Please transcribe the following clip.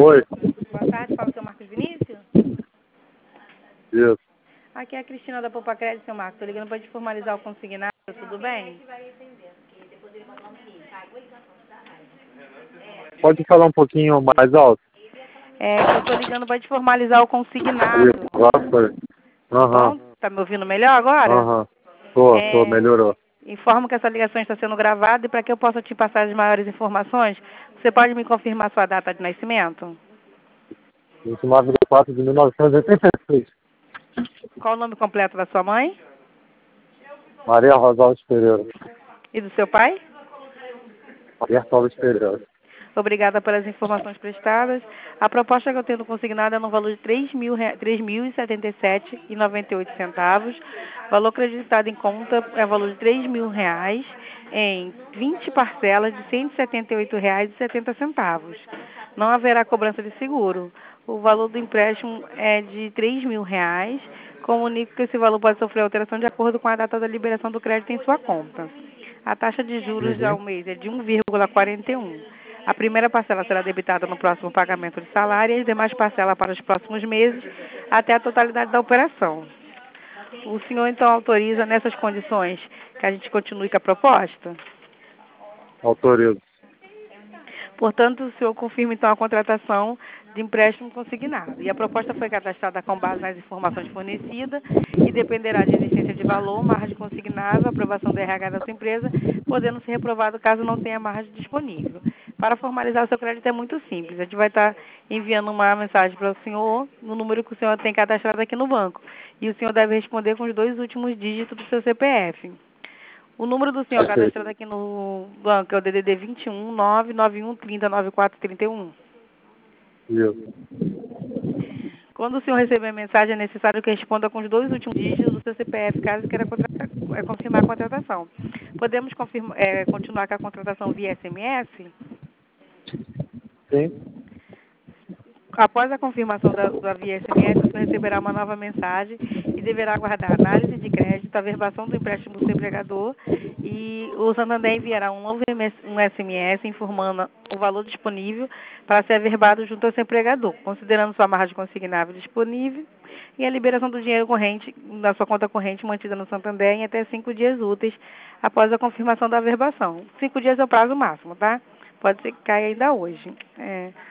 Oi. Boa tarde, fala o seu Marcos Vinícius. Isso. Aqui é a Cristina da Poupa Crédito, seu Marcos. Estou ligando para te formalizar o consignado, tudo bem? Pode falar um pouquinho mais alto? Eu estou ligando para te formalizar o consignado, Isso, agora foi. tá Aham, bom? Tá me ouvindo melhor agora? aham. Tô, melhorou. Informo que essa ligação está sendo gravada e para que eu possa te passar as maiores informações, você pode me confirmar sua data de nascimento? 29/4 de 1986. Qual o nome completo da sua mãe Maria Rosalves Pereira. e do seu pai? Maria Rosalves Pereira. Obrigada pelas informações prestadas. A proposta que eu tenho consignada é no valor de R$ 3.077,98. Valor acreditado em conta é o valor de R$ 3.000 em 20 parcelas de R$ 178,70. Não haverá cobrança de seguro. O valor do empréstimo é de R$ 3.000. Comunico que esse valor pode sofrer alteração de acordo com a data da liberação do crédito em sua conta. A taxa de juros ao mês é de 1,41. A primeira parcela será debitada no próximo pagamento de salário e as demais parcelas para os próximos meses, até a totalidade da operação. O senhor, então, autoriza nessas condições que a gente continue com a proposta? Autorizo. Portanto, o senhor confirma, então, a contratação de empréstimo consignado. E a proposta foi cadastrada com base nas informações fornecidas e dependerá de existência de valor, margem consignável, aprovação do RH da sua empresa, podendo ser reprovado caso não tenha margem disponível. Para formalizar o seu crédito é muito simples. A gente vai estar enviando uma mensagem para o senhor no número que o senhor tem cadastrado aqui no banco. E o senhor deve responder com os 2 últimos dígitos do seu CPF. O número do senhor Ok. cadastrado aqui no banco é o DDD 21 991 30 9431. Isso. Quando o senhor receber a mensagem, é necessário que responda com os 2 últimos dígitos do seu CPF, caso queira confirmar a contratação. Podemos continuar com a contratação via SMS? Sim. Após a confirmação da via SMS, o senhor receberá uma nova mensagem e deverá aguardar a análise de crédito, a verbação do empréstimo do seu empregador e o Santander enviará um novo SMS informando o valor disponível para ser averbado junto ao seu empregador, considerando sua margem consignável disponível e a liberação do dinheiro corrente da sua conta corrente mantida no Santander em até 5 dias úteis após a confirmação da averbação. 5 dias é o prazo máximo, tá? Pode ser que caia ainda hoje.